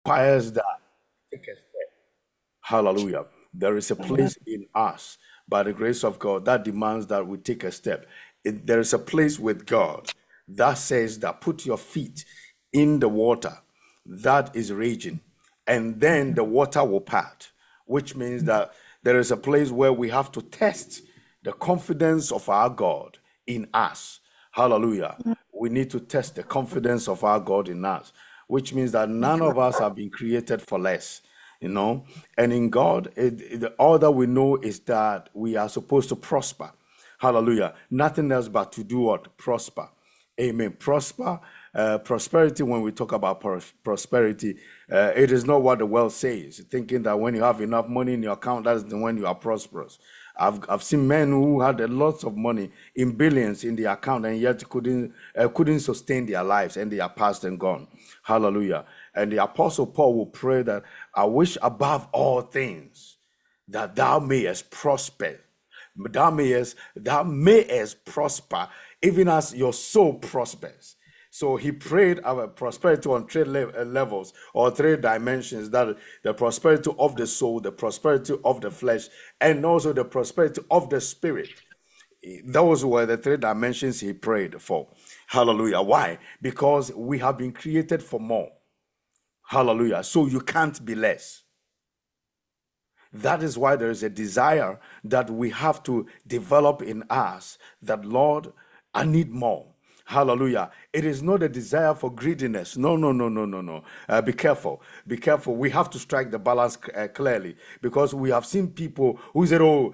requires that take a step. Hallelujah. There is a Amen. place in us, by the grace of God, that demands that we take a step. There is a place with God that says that put your feet in the water that is raging, and then the water will part, which means that there is a place where we have to test the confidence of our God in us. Hallelujah. We need to test the confidence of our God in us, which means that none of us have been created for less, you know. And in God, all that we know is that we are supposed to prosper. Hallelujah. Nothing else but to do what? Prosper. Amen. Prosperity, when we talk about prosperity, it is not what the world says, thinking that when you have enough money in your account, that is when you are prosperous. I've seen men who had a lot of money in billions in their account and yet couldn't sustain their lives, and they are past and gone. Hallelujah. And the Apostle Paul will pray that I wish above all things that thou mayest prosper, thou mayest prosper, even as your soul prospers. So he prayed about prosperity on three levels or three dimensions: that the prosperity of the soul, the prosperity of the flesh, and also the prosperity of the spirit. Those were the three dimensions he prayed for. Hallelujah. Why? Because we have been created for more. Hallelujah. So you can't be less. That is why there is a desire that we have to develop in us, that Lord, I need more. Hallelujah. It is not a desire for greediness. No, no, no, no, no, no. Be careful. Be careful. We have to strike the balance clearly, because we have seen people who said, oh,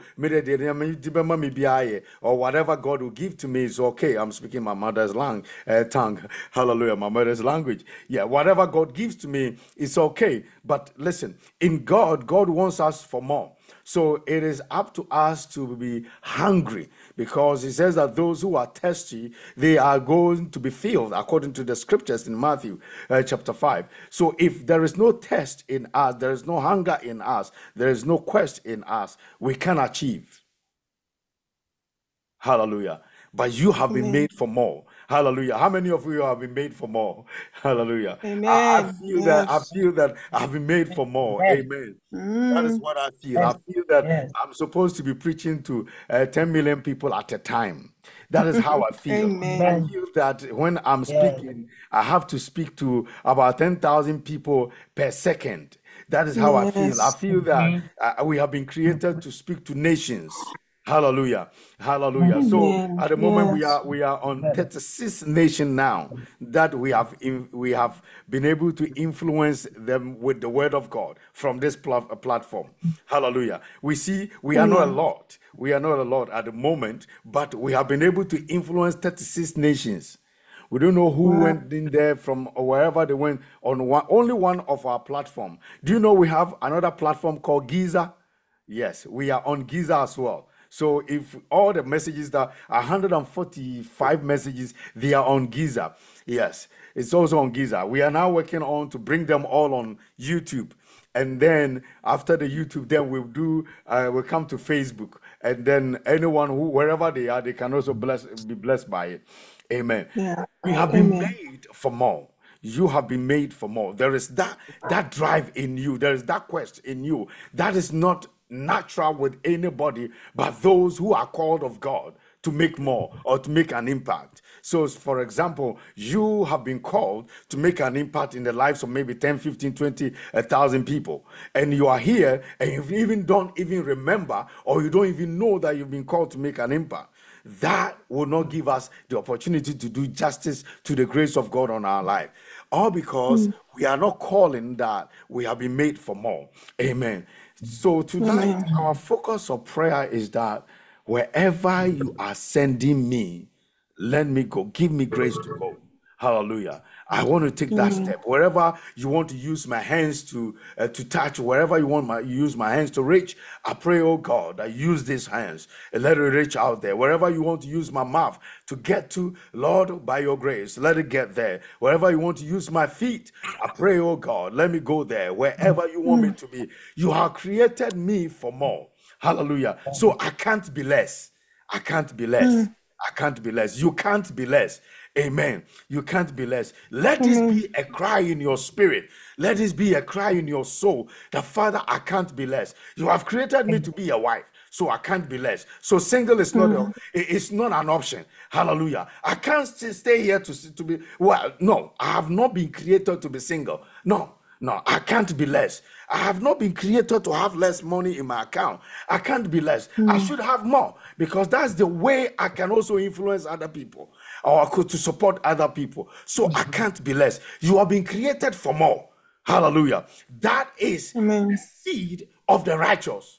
or whatever God will give to me is okay. I'm speaking my mother's tongue. Hallelujah. My mother's language. Yeah, whatever God gives to me is okay. But listen, in God, God wants us for more. So it is up to us to be hungry, because he says that those who are thirsty, they are going to be filled, according to the scriptures in Matthew chapter 5. So if there is no thirst in us, there is no hunger in us, there is no quest in us, we can achieve. Hallelujah. But you have been Amen. made for more. Hallelujah. How many of you have been made for more? Hallelujah. I Amen. feel that Yes. I've been made for more. Amen. Amen. That is Mm. what I feel. I Yes. feel that Yes. I'm supposed to be preaching to 10 million people at a time. That is how I feel. I Amen. Amen. feel that when I'm Yes. speaking, I have to speak to about 10,000 people per second. That is how I feel. I Yes. feel that Mhm. we have been created to speak to nations. Hallelujah. Hallelujah. Amen. So Amen. at the moment Yes. we are on Amen. 36 nation now that we have been able to influence them with the word of God from this platform. Hallelujah. We see we are not a Amen. lot. We are not a lot at the moment, but we have been able to influence 36 nations. We don't know who Wow. went in there from wherever they went on only one of our platform. Do you know we have another platform called Giza? Yes, we are on Giza as well. So if all the messages, that 145 messages, they are on Giza. Yes, it's also on Giza. We are now working on to bring them all on YouTube. And then after the YouTube, then we'll come to Facebook. And then anyone who, wherever they are, they can also be blessed by it. Amen. Yeah. We have been Amen. made for more. You have been made for more. There is that drive in you. There is that quest in you. That is not natural with anybody, but those who are called of God to make more or to make an impact. So, for example, you have been called to make an impact in the lives of maybe 10, 15, 20, 1,000 people. And you are here and you even don't even remember, or you don't even know that you've been called to make an impact. That will not give us the opportunity to do justice to the grace of God on our life. All because Mm. we are not calling that we have been made for more. Amen. So tonight, Amen. our focus of prayer is that wherever you are sending me, let me go. Give me grace to go. Hallelujah. I want to take that Amen. step. Wherever you want to use my hands to touch, wherever you want use my hands to reach, I pray, oh God, I use these hands and let it reach out there. Wherever you want to use my mouth to get to, Lord, by your grace, let it get there. Wherever you want to use my feet, I pray, oh God, let me go there. Wherever you want me Mm. to be, you have created me for more. Hallelujah. So I can't be less. I can't be less. Mm. I can't be less. You can't be less. Amen. You can't be less. Let this Amen. be a cry in your spirit. Let this be a cry in your soul that, Father, I can't be less. You have created me to be a wife, so I can't be less. So single is not Mm. it's not an option. Hallelujah. I can't stay here to be, well, no, I have not been created to be single. No. No, I can't be less. I have not been created to have less money in my account. I can't be less. I Mm. should have more, because that's the way I can also influence other people, or to support other people. So I can't be less. You have been created for more. Hallelujah. That is the Amen. seed of the righteous.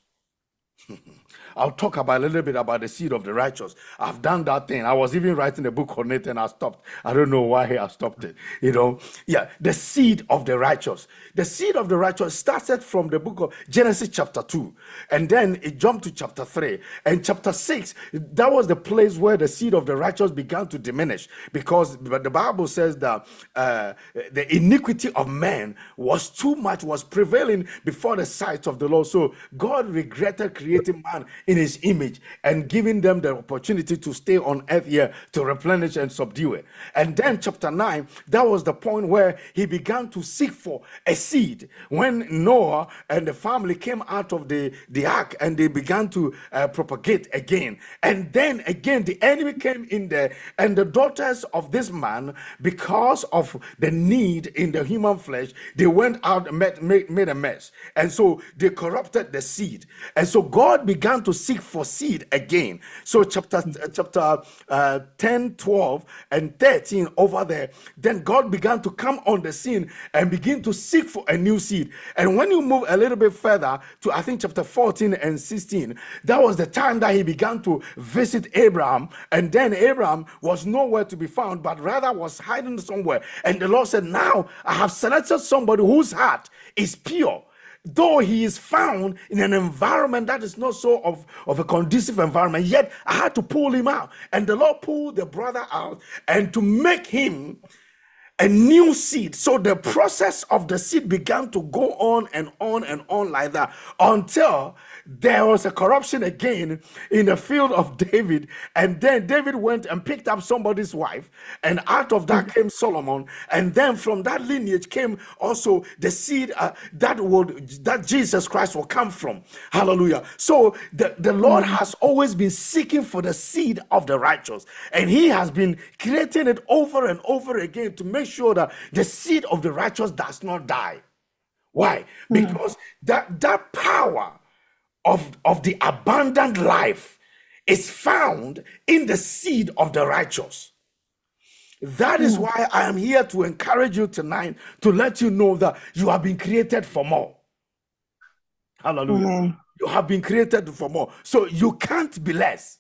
I'll talk about a little bit about the seed of the righteous. I've done that thing. I was even writing a book on it and I stopped. I don't know why I stopped it. Yeah, the seed of the righteous. The seed of the righteous started from the book of Genesis chapter 2. And then it jumped to chapter 3. And chapter 6, that was the place where the seed of the righteous began to diminish, because the Bible says that the iniquity of man was too much, was prevailing before the sight of the Lord. So God regretted creating man in his image and giving them the opportunity to stay on earth here to replenish and subdue it. And then chapter 9, that was the point where he began to seek for a seed. When Noah and the family came out of the ark and they began to propagate again. And then again, the enemy came in there, and the daughters of this man, because of the need in the human flesh, they went out and made a mess. And so they corrupted the seed. And so God began to seek for seed again. So chapter 10, 12, and 13 over there, then God began to come on the scene and begin to seek for a new seed. And when you move a little bit further to, I think, chapter 14 and 16, that was the time that he began to visit Abraham. And then Abraham was nowhere to be found, but rather was hiding somewhere. And the Lord said, now I have selected somebody whose heart is pure, though he is found in an environment that is not so of a conducive environment, yet I had to pull him out. And the Lord pulled the brother out and to make him a new seed. So the process of the seed began to go on and on and on like that, until there was a corruption again in the field of David. And then David went and picked up somebody's wife, and out of that came Solomon. And then from that lineage came also the seed that Jesus Christ will come from. Hallelujah. So the Lord has always been seeking for the seed of the righteous, and he has been creating it over and over again to make sure that the seed of the righteous does not die. Why? Because that power of the abundant life is found in the seed of the righteous. That is why I am here to encourage you tonight, to let you know that you have been created for more. Hallelujah. Amen. You have been created for more. So you can't be less.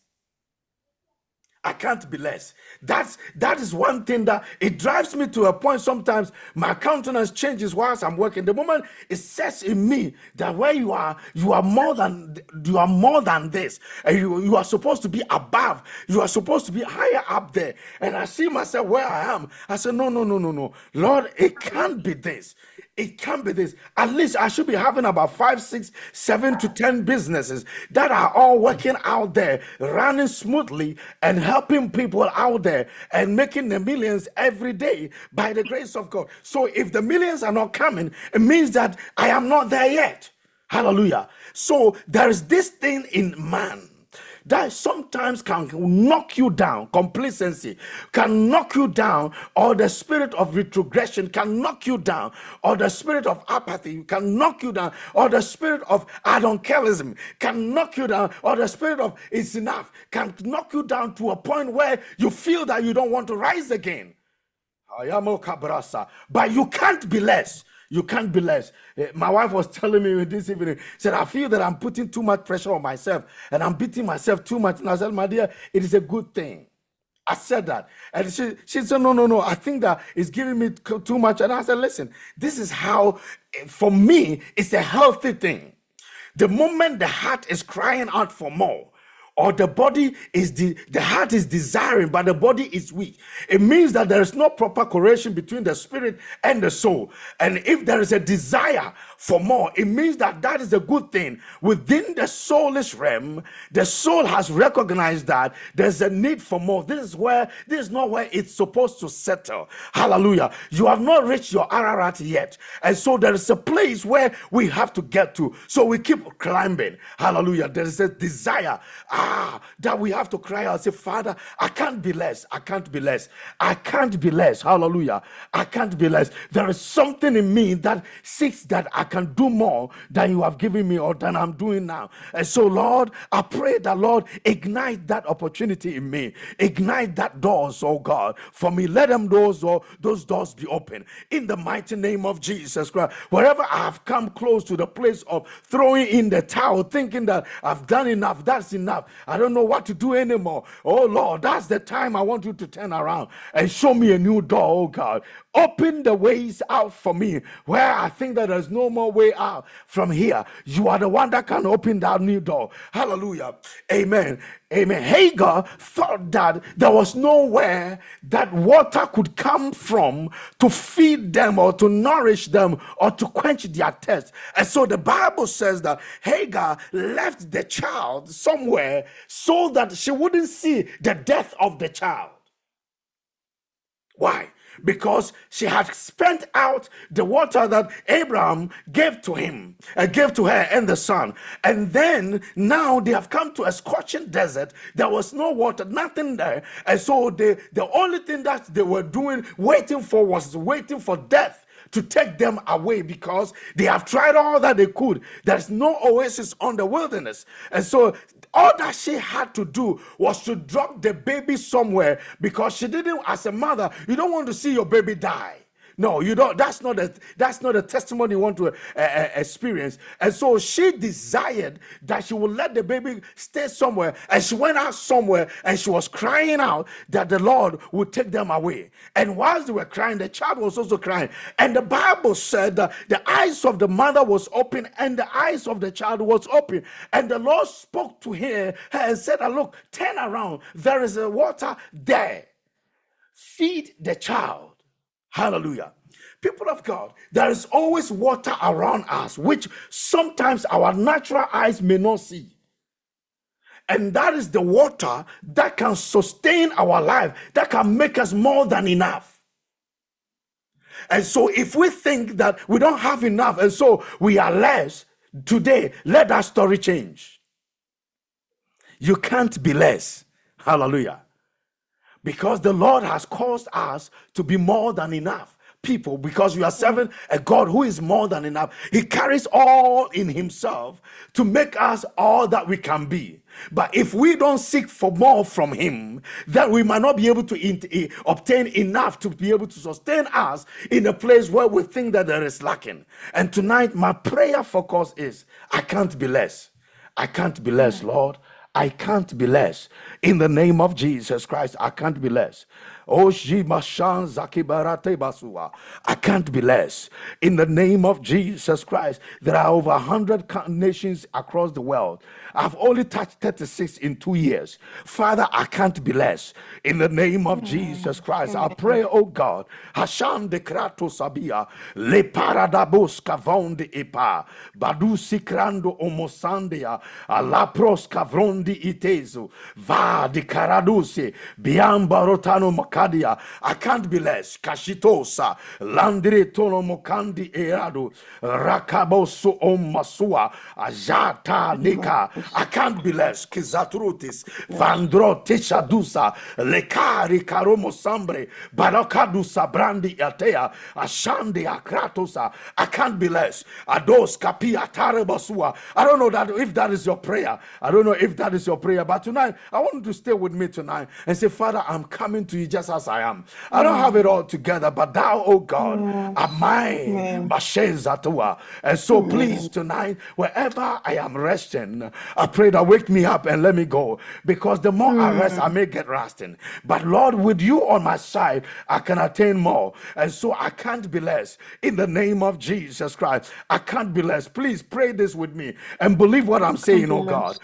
I can't be less. That is one thing that it drives me to a point. Sometimes my countenance changes whilst I'm working. The moment it says in me that where you are more than this, and you are supposed to be above. You are supposed to be higher up there. And I see myself where I am. I say, no, Lord, it can't be this. It can't be this. At least I should be having about 5, 6, 7 to 10 businesses that are all working out there, running smoothly and helping people out there and making the millions every day by the grace of God. So if the millions are not coming, it means that I am not there yet. Hallelujah. So there is this thing in man that sometimes can knock you down. Complacency can knock you down, or the spirit of retrogression can knock you down, or the spirit of apathy can knock you down, or the spirit of I don't careism can knock you down, or the spirit of it's enough can knock you down to a point where you feel that you don't want to rise again. But you can't be less. You can't be less. My wife was telling me this evening, said, I feel that I'm putting too much pressure on myself and I'm beating myself too much. And I said, my dear, it is a good thing. I said that. And she said, no. I think that it's giving me too much. And I said, listen, this is how, for me, it's a healthy thing. The moment the heart is crying out for more, or the body is the heart is desiring, but the body is weak, it means that there is no proper correlation between the spirit and the soul. And if there is a desire for more, it means that that is a good thing. Within the soulish realm, the soul has recognized that there's a need for more. This is not where it's supposed to settle. Hallelujah. You have not reached your Ararat yet. And so there is a place where we have to get to. So we keep climbing. Hallelujah. There is a desire that we have to cry out and say, Father, I can't be less. I can't be less. I can't be less. Hallelujah. I can't be less. There is something in me that seeks that I can do more than you have given me or than I'm doing now. And so, Lord, I pray that, Lord, ignite that opportunity in me. Ignite that doors, oh God, for me. Let those doors be open in the mighty name of Jesus Christ. Wherever I have come close to the place of throwing in the towel, thinking that I've done enough, that's enough, I don't know what to do anymore. Oh Lord, that's the time I want you to turn around and show me a new door, oh God. Open the ways out for me where I think that there's no more way out from here. You are the one that can open that new door. Hallelujah. Amen. Amen. Hagar thought that there was nowhere that water could come from to feed them or to nourish them or to quench their thirst. And so the Bible says that Hagar left the child somewhere so that she wouldn't see the death of the child. Why? Because she had spent out the water that Abraham gave to her and the son. And then now they have come to a scorching desert. There was no water, nothing there. And so the only thing that they were doing, waiting for death to take them away, because they have tried all that they could. There's no oasis on the wilderness. And so all that she had to do was to drop the baby somewhere, because she didn't, as a mother, you don't want to see your baby die. No, you don't. That's not a testimony you want to experience. And so she desired that she would let the baby stay somewhere. And she went out somewhere and she was crying out that the Lord would take them away. And whilst they were crying, the child was also crying. And the Bible said that the eyes of the mother was open and the eyes of the child was open. And the Lord spoke to her and said, look, turn around. There is a water there. Feed the child. Hallelujah. People of God, there is always water around us, which sometimes our natural eyes may not see. And that is the water that can sustain our life, that can make us more than enough. And so if we think that we don't have enough and so we are less, today, let that story change. You can't be less. Hallelujah. Because the Lord has caused us to be more than enough people, because we are serving a God who is more than enough. He carries all in himself to make us all that we can be. But if we don't seek for more from him, then we might not be able to obtain enough to be able to sustain us in a place where we think that there is lacking. And tonight, my prayer focus is, I can't be less. I can't be less, Lord. I can't be less. In the name of Jesus Christ, I can't be less. I can't be less. In the name of Jesus Christ, there are over 100 nations across the world. I've only touched 36 in 2 years. Father, I can't be less. In the name of Jesus Christ, I pray, oh God, Hasham de Krato Sabia, Le Paradabos Kavonde Epa, Badusi Krando Omosandia, Alapros Kavrondi Itezu, Va di Karadusi, Biamba Rotano Makadia. I can't be less. Kashitosa, Landre Tono Mokandi Erado, Rakabosu Omasua, Ajata Nika. I can't be less. Kizatrutis, Vandro Tishadusa, Lekari Karomo Sambre, Barakadusa Brandi Atea, Ashandi Akratosa. I can't be less. Ados Kapia Tarebasua. I don't know that if that is your prayer. I don't know if that is your prayer, but tonight I want you to stay with me tonight and say, Father, I'm coming to you just just as I am. I don't have it all together, but thou, oh God, are mine. And so please tonight, wherever I am resting, I pray that wake me up and let me go. Because the more I rest, I may get resting. But Lord, with you on my side, I can attain more. And so I can't be less. In the name of Jesus Christ, I can't be less. Please pray this with me and believe what I'm saying, oh God.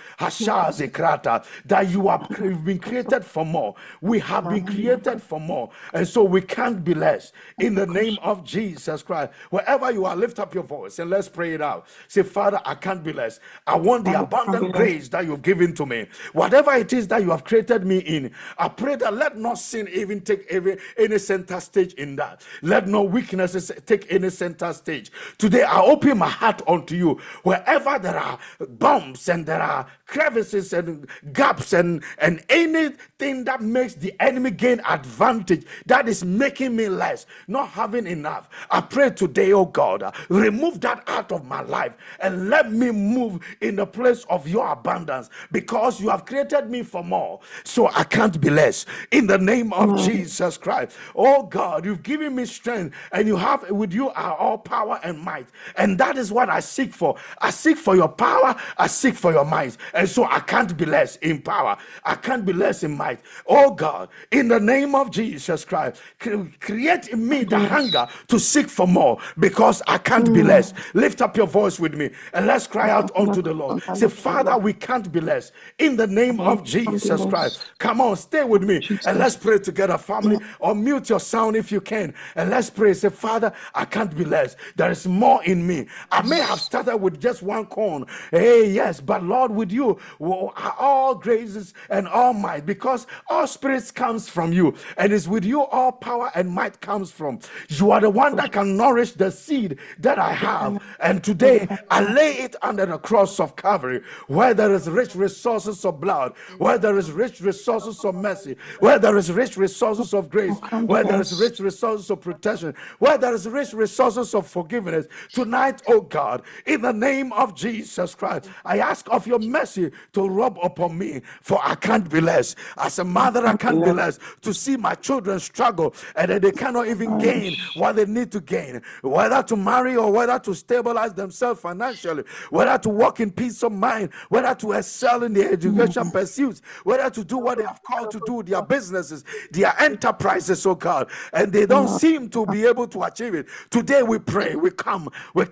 That you've been created for more. We have been created for more. And so we can't be less. In the name of Jesus Christ, wherever you are, lift up your voice and let's pray it out. Say, Father, I can't be less. I want the abundant grace that you've given to me. Whatever it is that you have created me in, I pray that let not sin even take any center stage in that. Let no weaknesses take any center stage. Today, I open my heart unto you. Wherever there are bumps and there are crevices and gaps and anything that makes the enemy gain advantage, that is making me less, not having enough, I pray today, oh God, remove that out of my life and let me move in the place of your abundance, because you have created me for more, so I can't be less. In the name of Jesus Christ, oh God, you've given me strength, and you have with you are all power and might, and that is what I seek for. I seek for your power, I seek for your might, and so I can't be less in power, I can't be less in might. Oh God, in the name of Jesus Christ, create in me the hunger to seek for more, because I can't be less. Lift up your voice with me and let's cry out unto the Lord. Say, Father, we can't be less. In the name of Jesus Christ. Come on, stay with me and let's pray together, family. Or mute your sound if you can, and let's pray. Say, Father, I can't be less. There is more in me. I may have started with just one corn. Hey, yes, but Lord, with you are all graces and all might, because all spirits comes from you, and it's with you all power and might comes from. You are the one that can nourish the seed that I have, and today I lay it under the cross of Calvary, where there is rich resources of blood, where there is rich resources of mercy, where there is rich resources of grace, where there is rich resources of protection, where there is rich resources of forgiveness. Tonight, oh God, in the name of Jesus Christ, I ask of your mercy to rub upon me, for I can't be less. As a mother, I can't be less to see my children struggle and that they cannot even gain what they need to gain, whether to marry or whether to stabilize themselves financially, whether to walk in peace of mind, whether to excel in their education pursuits, whether to do what they have called to do, their businesses, their enterprises, oh God, and they don't seem to be able to achieve it. Today we pray, we come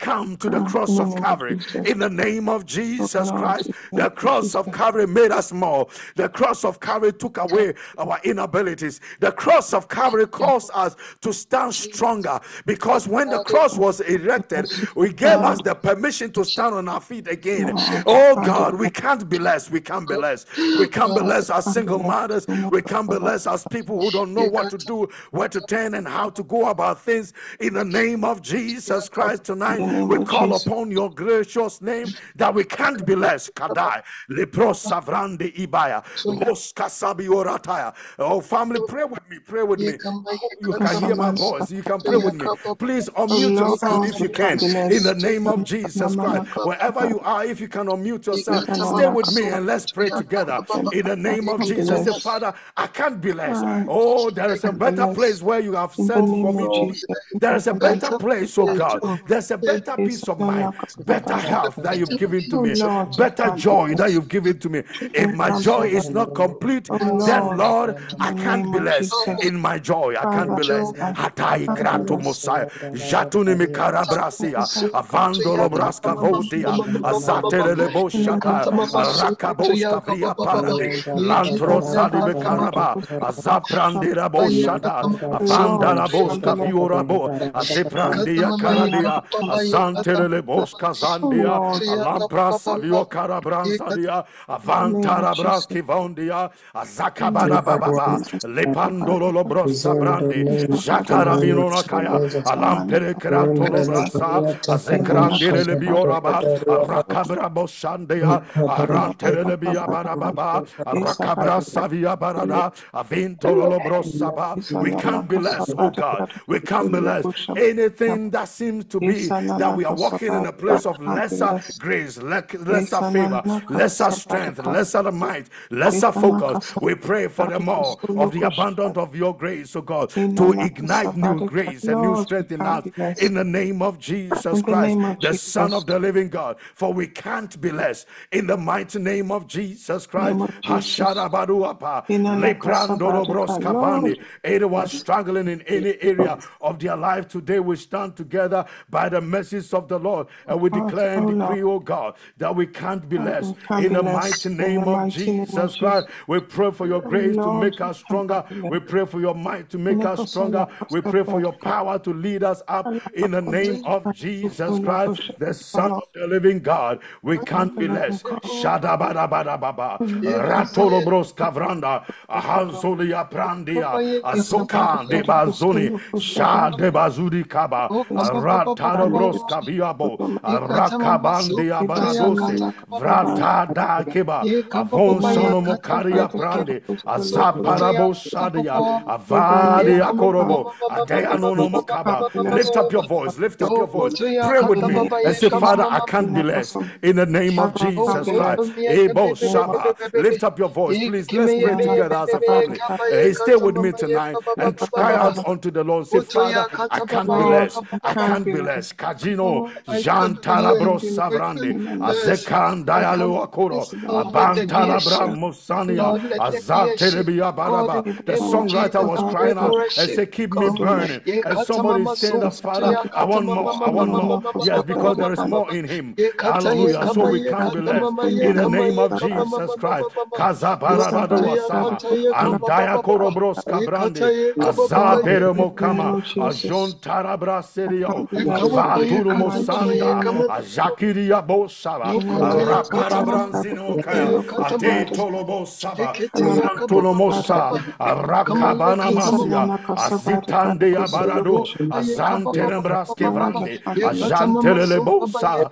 to the cross of Calvary in the name of Jesus Christ. The cross of Calvary made us small. The cross of Calvary took away our inabilities. The cross of Calvary caused us to stand stronger, because when the cross was erected, we gave us the permission to stand on our feet again. Oh God, we can't be less. We can't be less. We can't be less as single mothers. We can't be less as people who don't know what to do, where to turn, and how to go about things. In the name of Jesus Christ, tonight we call upon your gracious name that we can't be less. Kadai lepros savrande ibaya moska sabi orataya. Oh family, pray with me. Pray with me. You can hear my voice. You can pray with me. Please unmute your sound if you can. In the name of Jesus Christ, wherever you are, if you can unmute yourself, stay with me and let's pray together. In the name of Jesus, say, Father, I can't be less. Oh, there is a better place where you have set for me to be. There is a better place, oh God. There's a better peace of mind, better health that you've given to me, better joy that you've given to me. If my joy is not complete, then Lord, I can't be less. In my joy, I can't be less. Hatai grato Mosiah, Jatuni Mikarabrasia, Avandolo Braska Vodia, Azatere Boshata, Rakaboska Via Parade, Lantro Zadi Mekaraba, Azaprandira Boshata, Avandara Boska Viorabo, Aziprandia Karadia, Azantere Boska Zandia, Alampra Savio Karabranzadia, Avantara Braski Vondia, Azakabara Baba, Lepandolo Lobrosa Brandi, Jatarabino Nakaya, Alampere Kratolo Brasa, Azekrandire Lebioraba, Arakabra Boshandea, Arantere Lebia Barababa, Arakabra Savia Barada, Avintolo Brosaba. We can't be less, oh God. We can't be less. Anything that seems to be that we are walking in a place of lesser grace, lesser favor, lesser strength, lesser might, lesser focus, we pray for the more of the abundance of your grace, oh God, to ignite new grace and new strength in us. In the name of Jesus Christ, the Son of the living God, for we can't be less. In the mighty name of Jesus Christ, anyone struggling in any area of their life today, we stand together by the mercies of the Lord, and we declare and decree, oh God, that we can't be less. In the mighty name of Jesus Christ, we pray for your grace to make us stronger. We pray for your might to make us stronger. We pray for your power to lead us up. In the name of Jesus Christ, the Son of the living God, we can't be less. Shadabadabadababa, Ratolobros Kavranda, Ahansolia Prandia, Azoka de Bazoni, Shade Bazudi Kaba, Ratarobros Kaviabo, Rakabandia Baradose, Vrata da Keba, Avon Sonomokaria Prande, Azaparabo Shadia, Avadi Akorobo, Adeanono Mokaba. Lift up your voice, lift up your voice. Pray with me and say, Father, I can't be less. In the name of Jesus Christ. Ebo Shaba. Lift up your voice, please. Let's pray together as a family. Stay with me tonight and cry out unto the Lord. Say, Father, I can't be less. I can't be less. Kajino, Jean Tarabros Savrande, Azekan Dialo Akoro, Abantalabra Mosania, Azatelebia Baraba. The songwriter was crying out and said, keep me burning. And somebody is saying that, Father, I want more, I want more. Yes, because there is more in him. Hallelujah. So we can't be less. In the name of Jesus Christ. Kazabarabado Wasama, Andaya Korobros Kabrande, Azapere Mokama, Ajon Tarabra Serio, Avaturu Mosanda, Ajakiria Bosaba, Raparabranzino Kaya, Ade Tolobo Saba, Tolomosa, Rakabana Masia, Azitande Abarado, Azantenebraske Vrande, Ajantelebosa,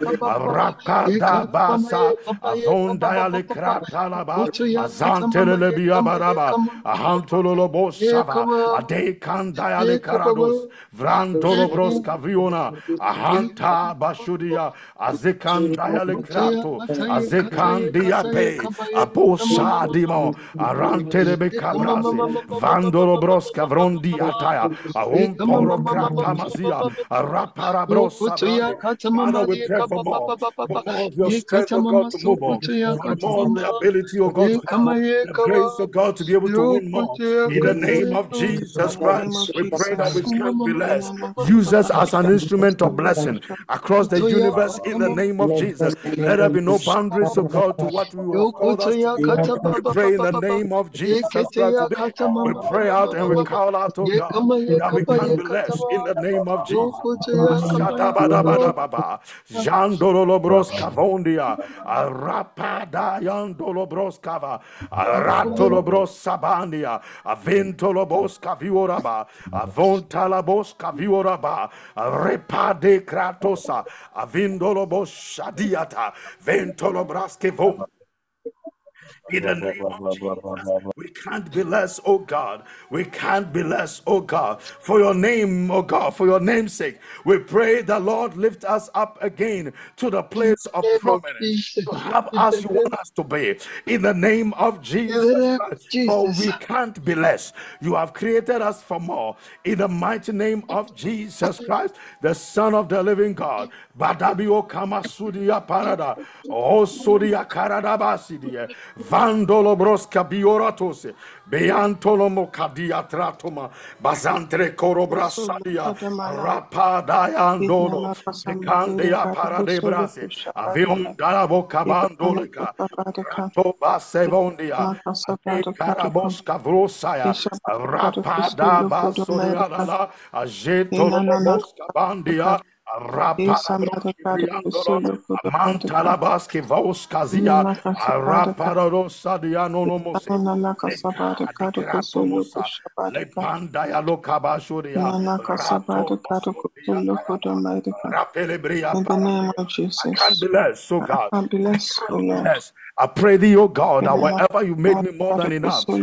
Rakada Basa, Avondaya Kratalaba, Azantelebia Baraba, Ahantolobo Sava, Ade Kandaya Karados, Vrantolobros Kaviona, Ahanta Bashudia, Azekandaya Krato, Azekandia Pe, Abosa Dimo, Arantelebe Cabrase, Vandolobros Kavrondi Ataya, Ahumporo Kratamazia, Araparabros Sabrande. Father, we pray for more of your strength, oh God, to move on, for more of the ability, oh God, to have the grace, oh God, to be able to win more. In the name of Jesus Christ, we pray that we can't be less. Use us as an instrument of blessing across the universe in the name of Jesus. Let there be no boundaries, oh God, to what you have called us to be. We pray in the name of Jesus Christ today. We pray out and we call out, oh God, that we can't be less in the name of Jesus. Shadabadabadababa, Jandolobros Kavondia, Arapada Yandolobros Kava, Aratolobros Sabandia, Aventolobos Kavioraba, Avontalabos Kavioraba, Repade Kratosa, Avindolobos Shadiata, Ventolobras Kevo. In the name of Jesus, we can't be less, oh God. We can't be less, oh God. For your name, oh God, for your name's sake, we pray the Lord lift us up again to the place of prominence, to have us you want us to be. In the name of Jesus Christ, for we can't be less. You have created us for more. In the mighty name of Jesus Christ, the Son of the living God. Badabio Kamasudia Parada, O Sudia Karadabasidia. Vandolo broska bioratose, beantolo mokadia tratoma, bazantre corobrasadia, rapadayandolo, becandia paradebrase, avion darabo cabandolica, ratoba sevondia, carabosca vrosaya, rapada basuriadala, ajetolo bosca bandia, Mantalabaski Voskazia, Araparosa Dianonomose, Lekratomosa, Lepandaya Lokabashuria, Rato Rapelebria. I can't be less, so God. I can't be less. I pray thee, O God, that wherever you made me more than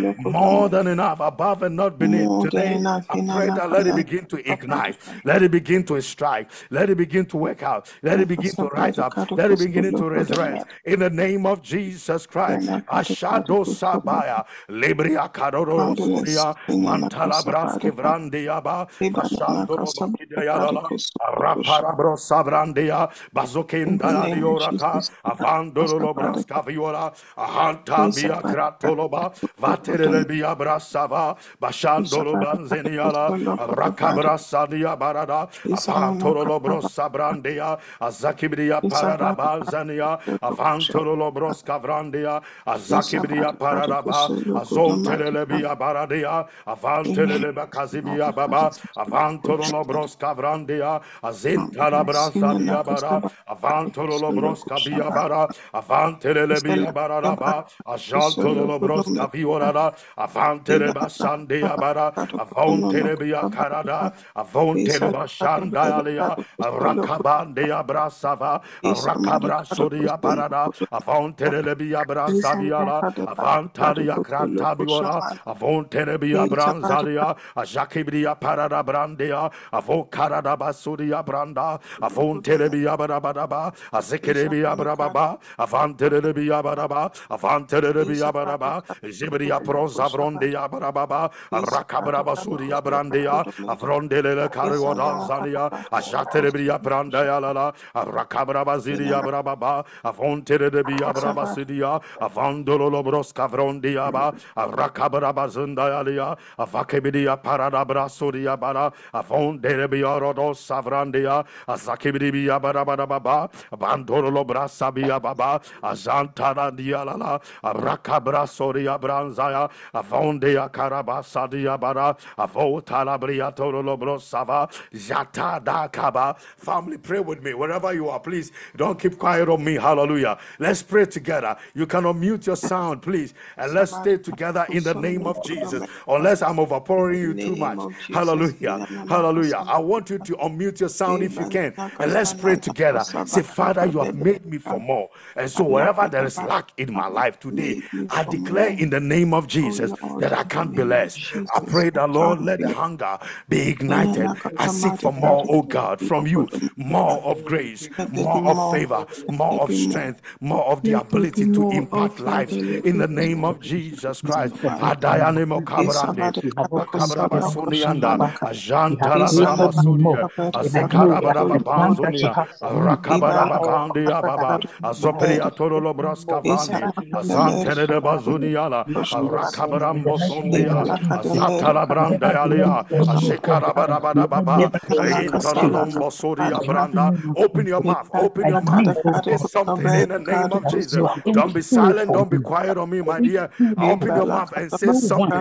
enough, above and not beneath. Today, I pray that let it begin to ignite, let it begin to strike, let it begin to work out, let it begin to rise up, let it begin to resurrect. In the name of Jesus Christ, Ashado Sabaya, Libria Kadoro Suria, Mantala Braske Vrandiaba, Ashandolo Bakidayala, Raparabro Savrandia, Bazokinda Dioraka, Avandolo Braska Viola, Ahanta Bia Kratoloba, Vaterebia Brasava, Bashandolo Banzeniala, Rakabra Sadia Barada, Apantolo Brosa Brandia, Azakibria Paradaba Zania, Avantolo Broska Vrandia, Azakibria Paradaba, Azontelebia Baradia, Avanteleba Kazibia Baba, Avantolo Broska Vrandia, Azintala Brasadia Bara, Avantolo Broska Bia Bara, Avantelebia Baraba, Ajantolo Broska Viorada, Avanteleba Sandia Bara, Avontelebia Karada, Avonteleba Shandalia, Rakabandia Brasava, Rakabra Sodia Parada, Avontelebia Brasadiala, Avantalia Krantabiora, Avontelebia Branzalia, Ajakibria Parada Brandia, Avokarada Basudia Branda, Avontelebia Barabadaba, Azekerebia Brababa, Avantelebia Baraba, Avantelebia Baraba, Zibria Prozavrondia Barababa, Rakabraba Sudia Brandia, Avrondele Carioda Zania, Ajaterebia Brandaya Lala, Rakabraba Zidia Brababa, Avontelebia Brabasidia, Avandolo Broska Vrondiaba, Rakabraba Zundayalia, Avakebidia Paradabra Sudia Bara, Avondelebia Rodos Savrandia, Azakibia Barababa, Bandolo Brasabia Baba, Azantara Dialala, Rakabra Soria Branzaya, Avondea Karabasadia Bara, Avotalabria Toro Brosava, Jata Dakaba. Family, pray with me wherever you are. Please don't keep quiet on me. Hallelujah. Let's pray together. You can unmute your sound, please, and let's stay together in the name of Jesus. Unless I'm overpowering you too much. Hallelujah. Hallelujah. I want you to unmute your sound if you can, and let's pray together. Say, Father, you have made me for more. And so wherever there is lack in my life today, I declare in the name of Jesus that I can't be less. I pray that, Lord, let the hunger be ignited. I seek for more, oh God, from you. More of grace, more of favor, more of strength, more of the ability to impact lives in the name of Jesus Christ. Adayanemo kabrande, akabraba sonianda, ajantala bramba sodia, azekarabaraba banzonia, rakabaraba bandia baba, azopria torolo braska vandi, azantele de bazuniala, rakabarambo sondia, azatala branda yalia, azekarabarabada baba, intalolombo sodia branda. Open your mouth, open your mouth. Say something in the name of Jesus. Don't be silent, don't be quiet on me, my dear. Open your mouth and say something.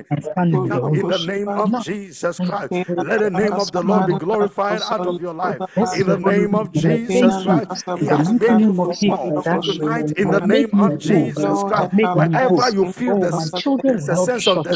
In the name of Jesus Christ, let the name of the Lord be glorified out of your life. In the name of Jesus Christ, He has made you for more. Tonight, in the name of Jesus Christ, wherever you feel there's a sense of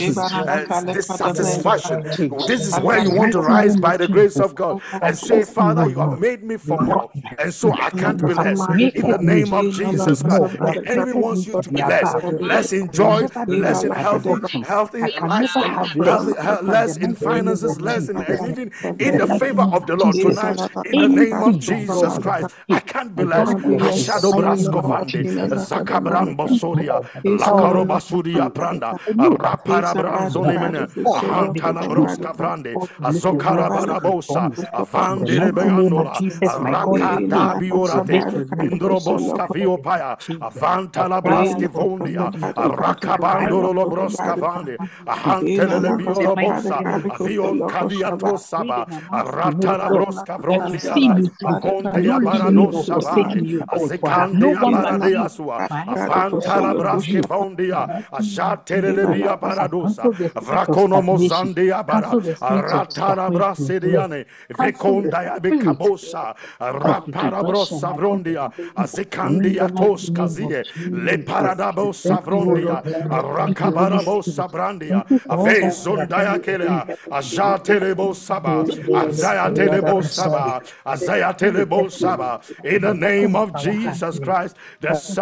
dissatisfaction, this is where you want to rise by the grace of God and say, Father, you have made me for more, and so I can't be less. In the name of Jesus Christ, the enemy wants you to be less in joy, less in healthy lifestyle, less in finances, less in even in the favor of the Lord. Tonight, in the name of Jesus Christ, I can't be less. Shadow Brasco Vande, Zakabrambo Soria, Lakaroba Sudia Pranda, Raparabranzonimene, Ahantala Brosca Vrande, Azokara Barabosa, Avande Rebeandola, Rakata Biorate, Indrobosca Viopaya, Avantala Brasque Vondia, Rakabandolo Brosca Vande, Ahantele Biorobosa, Avion Caviato Saba, Ratala Brosca Vrondiala, Avontea Baradosa Vande, Azecandia Baradeasua, Avantala Brasque Vondia, Ajatele Bia Baradosa, Vracono Mozandia Bara, Ratala Brasediane, Vecondaya Becabosa, Raparabrosa Vrondia, Azecandia Toscazie, Le Paradabo Savrondia, Rakabarabo Sabrandia, Avezundaya Kelea, Ajatelebo Saba, Azayatelebo Saba, Azayatelebo Saba, in the name of Jesus Christ, the Son of the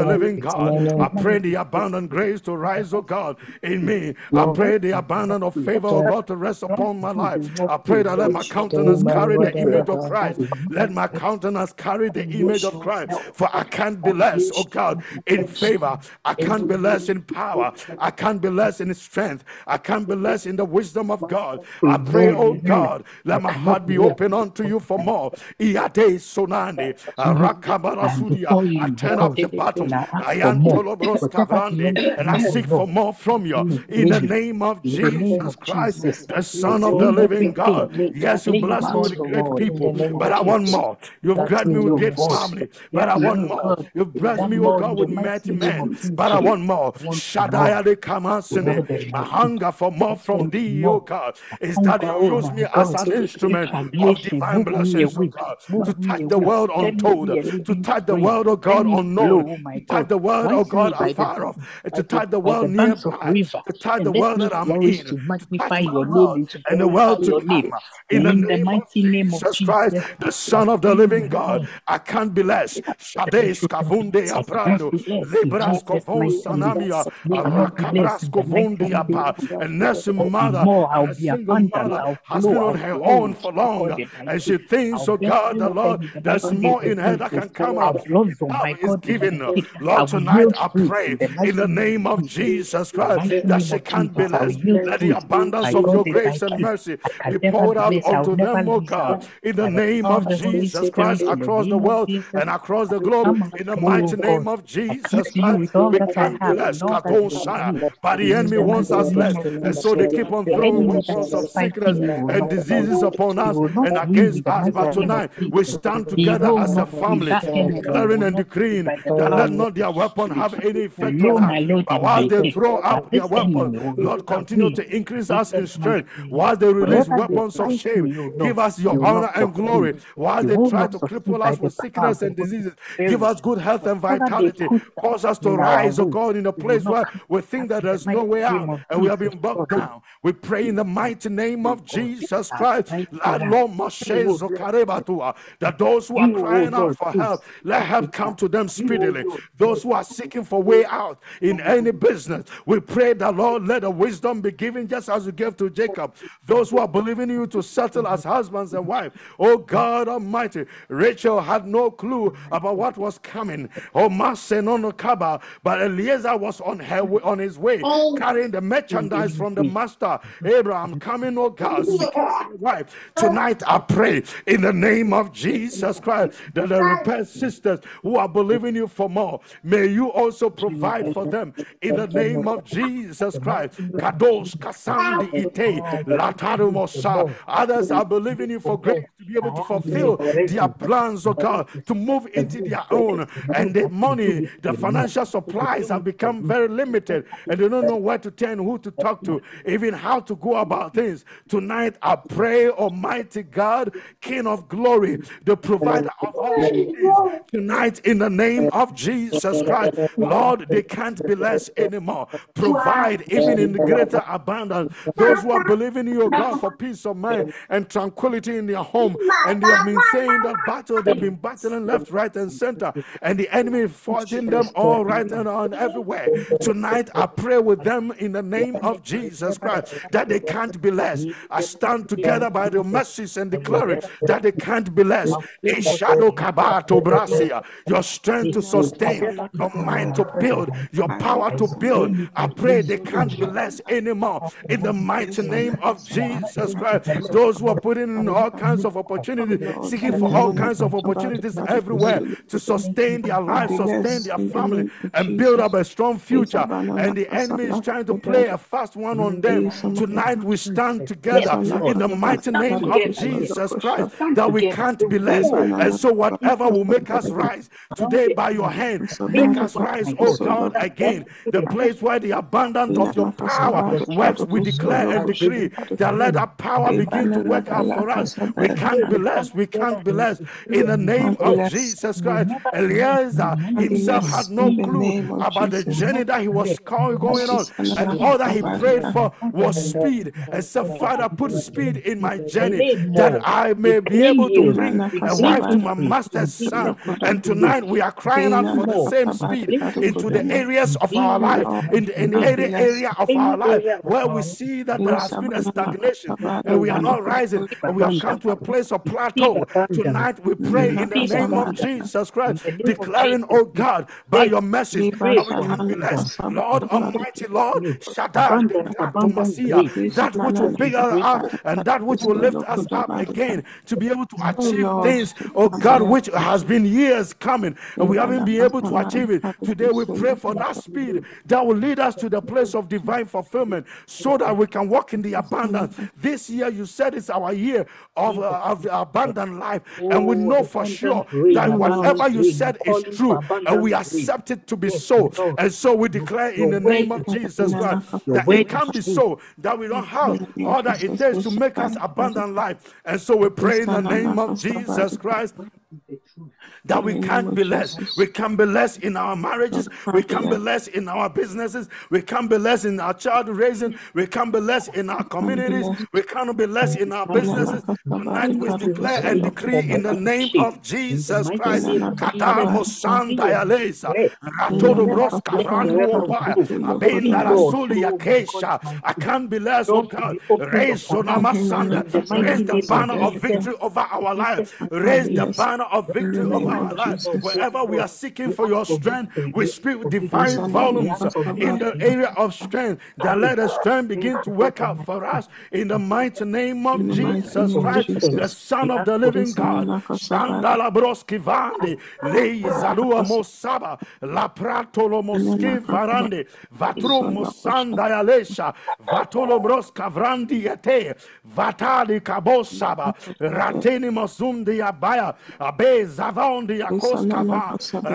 living God. I pray the abundant grace to rise, oh God, in me. I pray the abundance of favor, oh God, to rest upon my life. I pray that let my countenance carry the image of Christ. Let my countenance carry the image of Christ. For I can't be less, oh God, in favor. I can't be less in power. I can't be less in strength. I can't be less in the wisdom of God. I pray, oh God, let my heart be open unto you for more. Iade sonande, rakabarasudia. I turn up the bottom. I am tolobros kavande, and I seek for more from you. In the name of Jesus Christ, the Son of the living God. Yes, you bless me with great people, but I want more. You've blessed me with great family, but I want more. You've blessed me, oh God, with mighty men, but I want more. Shaddai de Kamasene. My hunger for more from thee, oh God, is that you use me as an instrument of divine blessings, oh God, to touch the world untold, to touch the world, oh God, unknown, to touch the world, oh God, afar off, to touch the world nearby, to touch the world that I'm in, to touch my world and the world to come. In the name of Jesus Christ, the Son of the living God, I can't be less. Shades kavunde aprando, lebrasko sanamia, rakabrasko vundi apa, and nursing mother, and a single mother has been on her own for long, and she thinks, oh God, the Lord, there's more in her that can come out. Power is given. Lord, tonight I pray in the name of Jesus Christ that she can't be less. Let the abundance of your grace and mercy be poured out unto them, oh God, in the name of Jesus Christ, across the world and across the globe, in the mighty name of Jesus Christ. We can't be less. But the enemy wants us less, and so they keep on throwing weapons of sickness and diseases upon us and against us. But tonight we stand together as a family, declaring and decreeing that let not their weapon have any effect on us. But while they throw out their weapons, Lord, continue to increase us in strength. While they release weapons of shame, give us your honor and glory. While they try to cripple us with sickness and diseases, give us good health and vitality. Cause us to rise, oh God, in a place where we think that there's no way out and we have been bogged down. We pray in the mighty name of Jesus Christ that those who are crying out for help, let help come to them speedily. Those who are seeking for way out in any business, we pray that, Lord, let the wisdom be given just as you gave to Jacob. Those who are believing you to settle as husbands and wives, oh God Almighty, Rachel had no clue about what was coming. Oh, Masenono Kaba, but Eliezer was on his way, carrying the merchandise from the master. Abraham coming, oh God, seeking a wife. Tonight I pray in the name of Jesus Christ that the repair sisters who are believing you for more, may you also provide for them in the name of Jesus Christ. Kadosh Kasandi Ite Latarumosa. Others are believing you for grace to be able to fulfill their plans, oh God, to move into their own. And the money, the financial supplies have become very limited, and they don't know where to turn, who to talk to, even how to go about things. Tonight I pray, Almighty God, King of glory, the provider of all things, tonight in the name of Jesus Christ, Lord, they can't be less anymore. Provide even in the greater abundance. Those who are believing in you, God, for peace of mind and tranquility in their home, and they have been saying that battle, they've been battling left, right, and center, and the enemy is fighting them all right and on everywhere. Tonight I pray with them in the name of Jesus Christ that they can't be less. I stand together by the mercies and declare it that they can't be less. In shadow kabato brasia, your strength to sustain, your mind to build, your power to build. I pray they can't be less anymore. In the mighty name of Jesus Christ, those who are putting in all kinds of opportunities, seeking for all kinds of opportunities everywhere to sustain their life, sustain their family, and build up a strong future. And the enemy is trying to play a fast one on them. Tonight we stand together in the mighty name of Jesus Christ that we can't be less. And so whatever will make us rise today by your hand, make us rise, oh God, again. The place where the abundance of your power works, we declare and decree that let that power begin to work out for us. We can't be less. We can't be less. In the name of Jesus Christ, Eliezer himself had no clue about the journey that he was going on, and all that he prayed for was speed. And said, Father, put speed in my journey that I may be able to bring a wife to my master's son. And tonight we are crying out for the same speed into the areas of our life, in any area of our life where we see that there has been a stagnation and we are not rising and we have come to a place of plateau. Tonight we pray in the name of Jesus Christ, declaring, oh God, by your message that we can be blessed. Lord Almighty, Lord, Shaddai, that which will pick us up and that which will lift us up again to be able to achieve things, oh God, which has been years coming and we haven't been able to achieve it. Today we pray for that speed that will lead us to the place of divine fulfillment so that we can walk in the abundance. This year you said it's our year of the abundant life, and we know for sure that whatever you said is true and we accept it to be so. And so we declare in the name of Jesus Christ that it can be so, that we don't have all that it takes to make us abundant life. And so we pray in the name of Jesus Christ that we can be less. We can be less in our marriages. We can be less in our businesses. We can be less in our child raising. We can be less in our communities. We can be less in our businesses. Tonight we declare and decree in the name of Jesus Christ. Katamo Sandayalesa, Ratodo Broska Vrando Obaya, Abenda Rasuli Akesha. I can be less, oh God. Raise Sonamasanda. Raise the banner of victory over our lives. Raise the banner of victory over our lives. Wherever we are seeking for your strength, we speak divine volumes in the area of strength, that let the strength begin to work out for us in the mighty name of Jesus Christ, the Son of the living God. Shandala broski vande, leizarua mosaba, la pratolo moski varande, vatro mosanda yalesha, vatolo broska vrandi yate, vatali kabosaba, rateni mosundi abaya, abe zavandi yakoskava,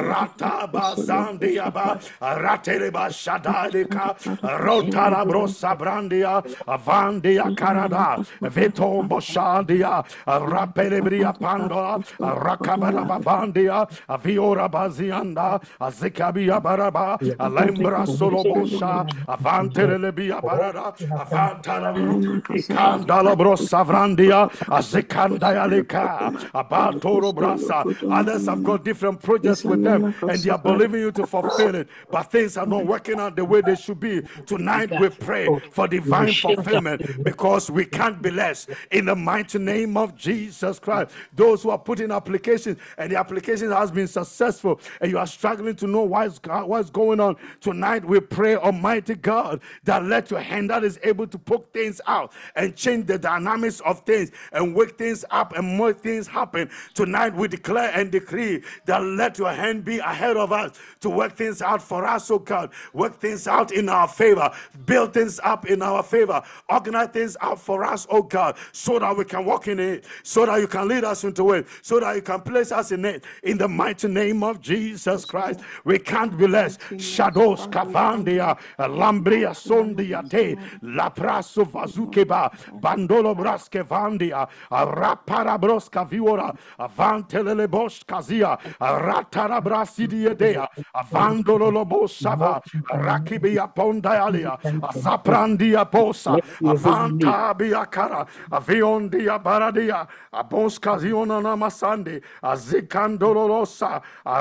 rataba zandi yaba, rateleba shadalika, rotala brosa brandia, avandia karada, veto boshadia, rapelebria pandola, rakabara babandia, aviora bazianda, azikabia baraba, alembra solobosha, avantelebia barada, avantalabi, ikandala brosa vrandia, azikandayalika, abatoro brasa. Others have got different projects with them and they are believing you to fulfill it, but things are not working out the way they should be. Tonight we pray for divine fulfillment because we can't be less in the mighty name of Jesus Christ. Those who are putting applications and the application has been successful and you are struggling to know what's going on, tonight we pray, Almighty God, that let your hand that is able to poke things out and change the dynamics of things and wake things up and make things happen. Tonight we declare and decree that let your hand be ahead of us to work things out for us, oh God. Work things out in our favor, build things up in our favor, organize things out for us, oh God, so that we can walk in it, so that you can lead us into it, so that you can place us in it. In the mighty name of Jesus Christ, we can't be less. Shadows kavandia, lambria sondia te, lapraso vazukeba, bandolo braske vandia, rapara broska viora, avantelele bosh kazia, ratara brasidia dea, avandolo lobo sava, rakibia pondayalia, azaprandia posa, avanta biakara, aviondia baradia, aboskaziona namasande, azikandolosa,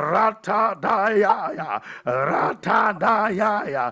rata dayaya, rata dayaya,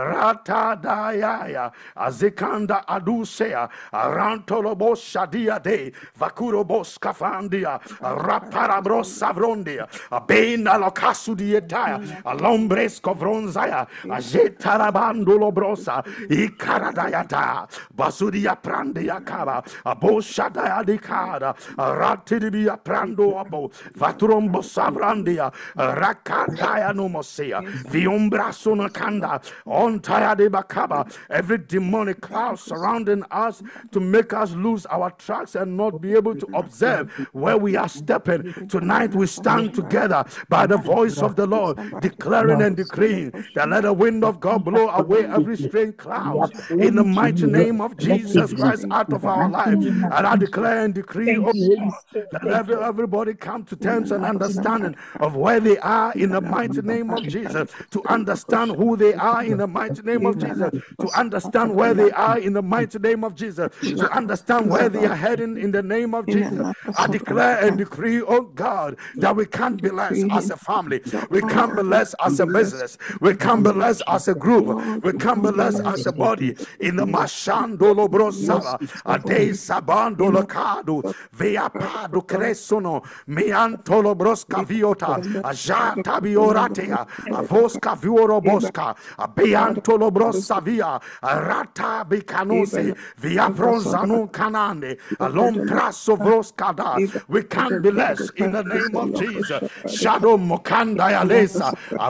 rata dayaya, azikanda adusea, rantolobo shadia de, vakuro boskafandia, raparabros savrondia, abena lokasu dietaya, alombres kovronzaya, ajetarabandolo brosa, ikaradayata, basudia prandia kaba, aboshadaya dikada, ratidibia prando abo, vatrombo savrandia, rakadaya nomosea, viombraso nakanda, ontaya de bakaba, every demonic cloud surrounding us to make us lose our tracks and not be able to observe where we are stepping. Tonight we stand together by the voice of the Lord, declaring and decreeing that let the wind of God blow away every strange cloud in the mighty name of Jesus Christ out of our life. And I declare and decree, oh God, that everybody come to terms and understanding of where they are in the mighty name of Jesus, to understand who they are in the mighty name of Jesus, to understand where they are in the mighty name of Jesus, to understand where they are heading in the name of Jesus. I declare and decree, oh God, God, that we can't be less as a family. We can't be less as a business. We can't be less as a group. We can't be less as a body. In the Mashandolo Brosava, Ade Sabandolo Cado, Veapado Cresono, Miantolo Brosca Viota, Ajata Bioratea, Avosca Viorobosca, Abeantolo Brosavia, Rata Bicanose, Viabronzano Canande, Alom Traso Vroscada. We can't be less in the name of Jesus. Shadow Mokanda Alesa,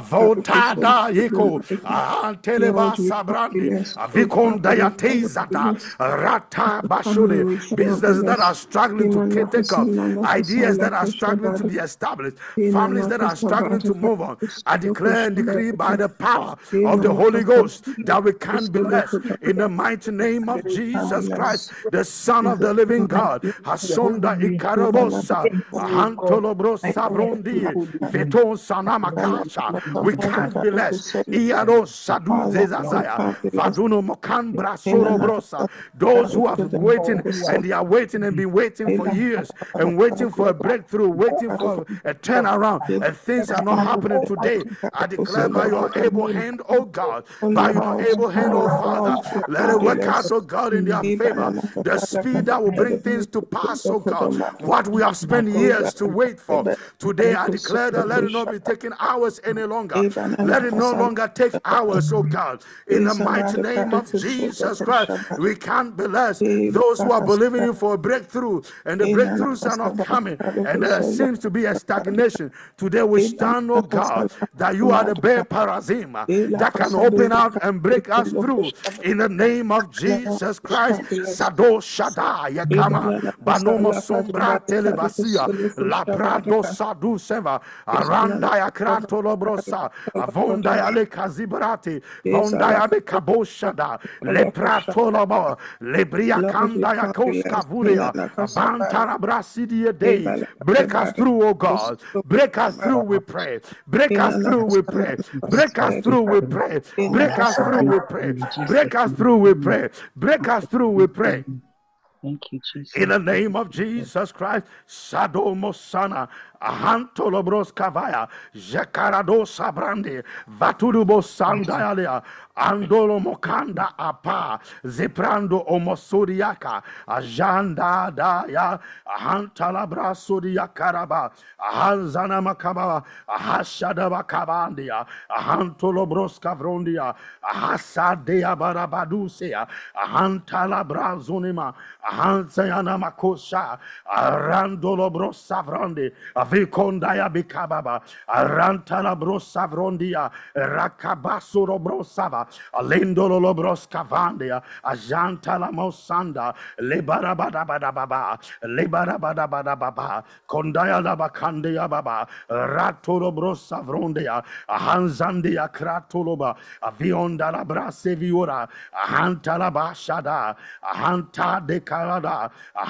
Avotada Yeko, Anteleba Sabrandi, Avikonda Yatezata, Rata Bashune. Businesses that are struggling to take up, ideas that are struggling to be established, families that are struggling to move on. I declare and decree by the power of the Holy Ghost that we can't be less in the mighty name of Jesus Christ, the Son of the living God. Hasonda Ikarabosa, Hantolobro Savrondi, Veton Sanamakasha. We can't be less. Iaro Sadu Zezazaya, Vaduno Mokambra Sorobrosa. Those who have waiting and they are waiting and been waiting for years and waiting for a breakthrough, waiting for a turnaround, and things are not happening today. I declare by your able hand, oh God, by your able hand, oh Father, let it work out, oh God, in their favor. The speed that will bring things to pass, oh God, what we have spent years to wait for. Today I declare that let it not be taking hours any longer. Let it no longer take hours, oh God. In the mighty name of Jesus Christ, we can't be less. Those who are believing you for a breakthrough and the breakthroughs are not coming and there seems to be a stagnation. Today we stand, oh God, that you are the bare parazima that can open out and break us through in the name of Jesus Christ. Sado Shada Yakama Banomo Sombra Telebasia Labrado Sadu Seva Arandaya Kratolobrosa Avondaya Le Kazibrati Vondaya de Kaboshada Lepratolobo Lebria Kandaya Koskavulia Bantara Brasidia Day. Break us through, oh God. Break us through, we pray. Break us through, we pray. Break us through, we pray. Break us through, we pray. Break us through, we pray. Break us through, we pray. Thank you, Jesus. In the name of Jesus Christ, Sado Mosana, Ahantolobros Kavaya, Jacarado Sabrande, Vaturubo Sandalia, Andolo Mokanda Apa, Zeprando Omosuriaka, Ajanda Daya, Ahantalabra Suria Karaba, Ahanzana Makaba, Ahashadaba Kabandia, Ahantolobros Kavrondia, Ahasadea Barabadusea, Ahantalabra Zunima, Ahansayana Makosha, Arandolo Bros Savrande, Avikondaya Bikababa, Arantala Bros Savrondia, Rakabasuro Brosava, Alendolo Bros Cavandia, Ajantala Mosanda, Lebarabadabadababa, Lebarabadabadababa, Kondaya Labakandia Baba, Ratolo Bros Savrondia, Ahanzandia Kratoloba, Avionda Braseviora, Ahantala Bashada, Ahanta de Karada,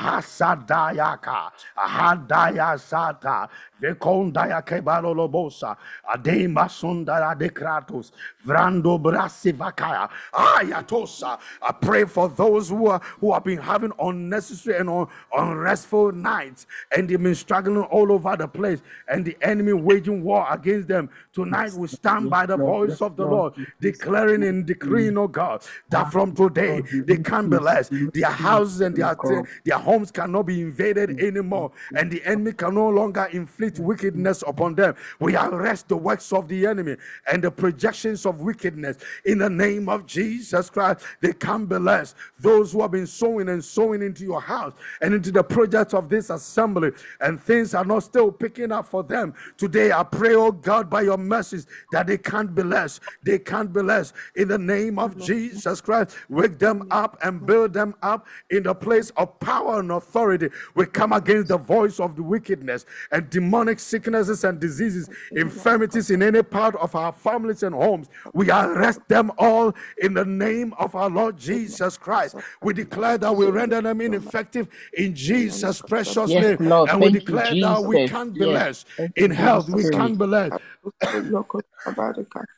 Ahasadayaka, Ahadaya Sata, Vekondaya Kebalo Lobosa, Adema Sundara de Kratos, Vrando Brasivakaya, Ayatosa. I pray for those who have been having unnecessary and unrestful nights, and they've been struggling all over the place, and the enemy waging war against them. Tonight we stand by the voice of the Lord, declaring and decreeing, oh God, that from today they can't be less. Their houses and their homes cannot be invaded anymore, and the enemy can no longer inflict wickedness upon them. We arrest the works of the enemy and the projections of wickedness in the name of Jesus Christ. They can't be less. Those who have been sowing and sowing into your house and into the projects of this assembly, and things are not still picking up for them today, I pray, oh God, by your mercies, that they can't be less. They can't be less. In the name of Jesus Christ, wake them up and build them up in the place of power and authority. We come against the voice of the wickedness and demonic sicknesses and diseases, infirmities in any part of our families and homes. We arrest them all in the name of our Lord Jesus Christ. We declare that we render them ineffective in Jesus' precious name. Lord. And we Thank you, declare that we Jesus. can't be Yes. less. In health, we can't be less.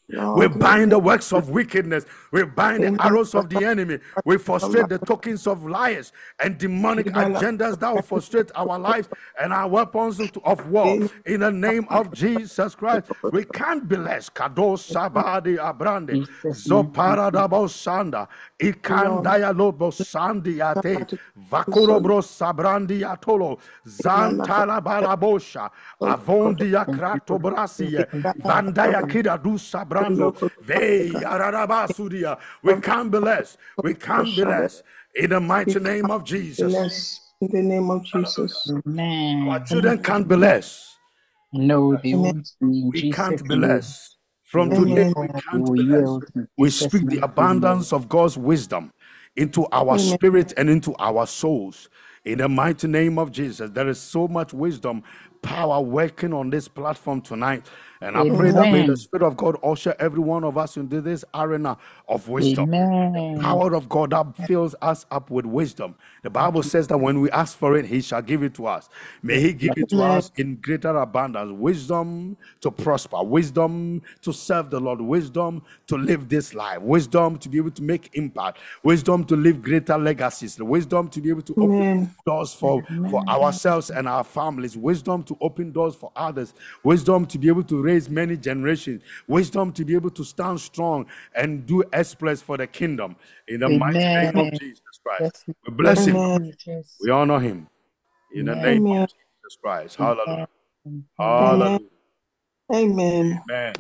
We bind the works of wickedness. We bind the arrows of the enemy. We frustrate the tokens of liars and demonic agendas that will frustrate our lives and our weapons of war. In the name of Jesus Christ, we can't be less. Kados sabadi abrande, zoparadabo sanda, ikandaya lobo sandi ate, vakurobro sabrandi atolo, zantala barabosha, avondia krato brasie, vandaya kida du sabrando, ve ararabasudia. We can't be less. We can't be less. In the mighty name of Jesus. In the name of Jesus. Our children can't be less. No, they won't be. We can't be less. From today, we can't be less. We speak the abundance of God's wisdom into our spirit and into our souls. In the mighty name of Jesus, there is so much wisdom, power working on this platform tonight. And I pray that may the Spirit of God usher every one of us into this arena of wisdom. The power of God that fills us up with wisdom. The Bible says that when we ask for it, He shall give it to us. May He give it to us in greater abundance. Wisdom to prosper, wisdom to serve the Lord, wisdom to live this life, wisdom to be able to make impact, wisdom to live greater legacies, the wisdom to be able to open doors for ourselves and our families, wisdom to open doors for others, wisdom to be able to raise many generations, wisdom to be able to stand strong and do exploits for the kingdom. In the mighty name of Jesus Christ, we bless Him. We honor Him. In the name of Jesus Christ. Hallelujah. Hallelujah. Amen. Amen.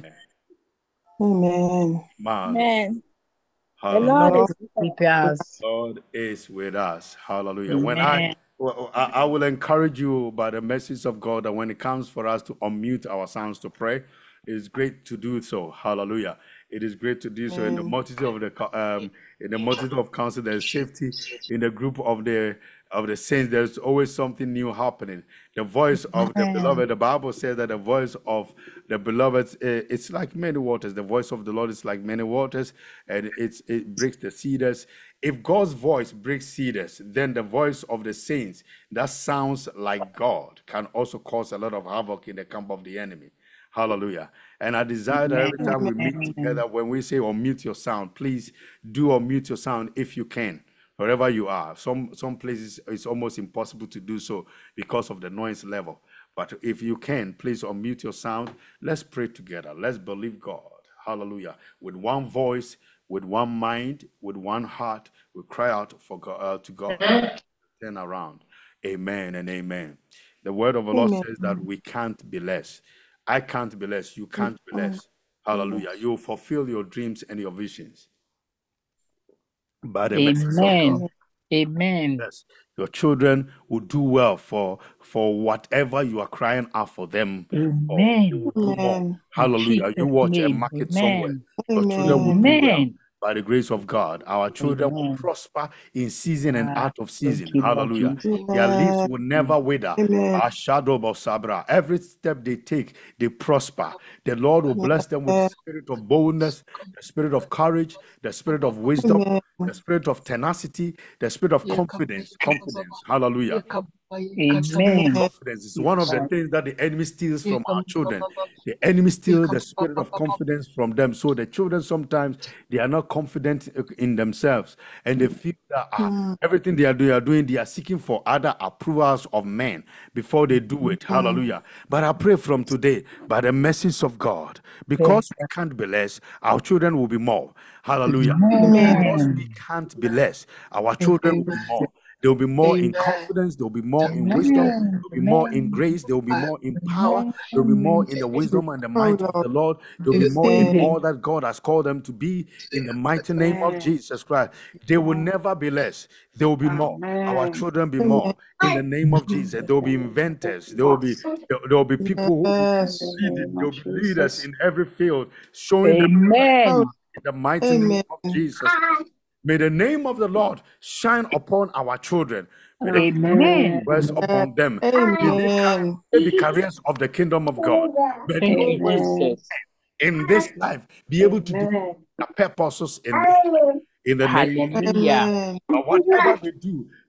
Amen. Amen. The Hallelujah. Lord is with us. Lord is with us. Hallelujah. When I will encourage you by the message of God that when it comes for us to unmute our sounds to pray, it is great to do so. Hallelujah. It is great to do so. In the multitude of counsel, there is safety. In the group of the saints, there's always something new happening. The voice of the beloved, the Bible says that the voice of the beloved, it's like many waters. The voice of the Lord is like many waters, and it breaks the cedars. If God's voice breaks cedars, then the voice of the saints that sounds like God can also cause a lot of havoc in the camp of the enemy. Hallelujah. And I desire that every time we meet together, when we say unmute your sound, please do unmute your sound if you can, wherever you are. Some places it's almost impossible to do so because of the noise level. But if you can, please unmute your sound. Let's pray together. Let's believe God. Hallelujah. With one voice, with one mind, with one heart, we cry out for God, to God. Turn around. Amen and amen. The word of the Lord says that we can't be less. I can't be less. You can't be less. Hallelujah. You will fulfill your dreams and your visions. By the message of God. Amen. Yes. Your children will do well for whatever you are crying out for them. Amen. Hallelujah. You watch a market somewhere. Your children will do well. By the grace of God, our children will prosper in season and out of season. Hallelujah. Their leaves will never wither. Our shadow of Sabra. Every step they take, they prosper. The Lord will bless them with the spirit of boldness, the spirit of courage, the spirit of wisdom, the spirit of tenacity, the spirit of confidence. Hallelujah. Amen. Confidence is one of the things that the enemy steals from our children. The enemy steals the spirit of confidence from them. So the children sometimes they are not confident in themselves, and they feel that everything they are doing, they are seeking for other approvals of men before they do it. Hallelujah. But I pray from today, by the message of God, because we can't be less, our children will be more. Hallelujah. Because we can't be less, our children will be more. There will be more in confidence. There will be more in wisdom. There will be more in grace. There will be more in power. There will be more in the wisdom and the might of the Lord. There will be more in all that God has called them to be in the mighty name of Jesus Christ. They will never be less. There will be more. Our children be more in the name of Jesus. There will be inventors. There will be people who there will be leaders in every field showing them in the mighty name of Jesus. May the name of the Lord shine upon our children. May the kingdom rest upon them. May they be carriers of the kingdom of God. May they always in this life be able to do the purposes in the name of Jesus. But whatever they do,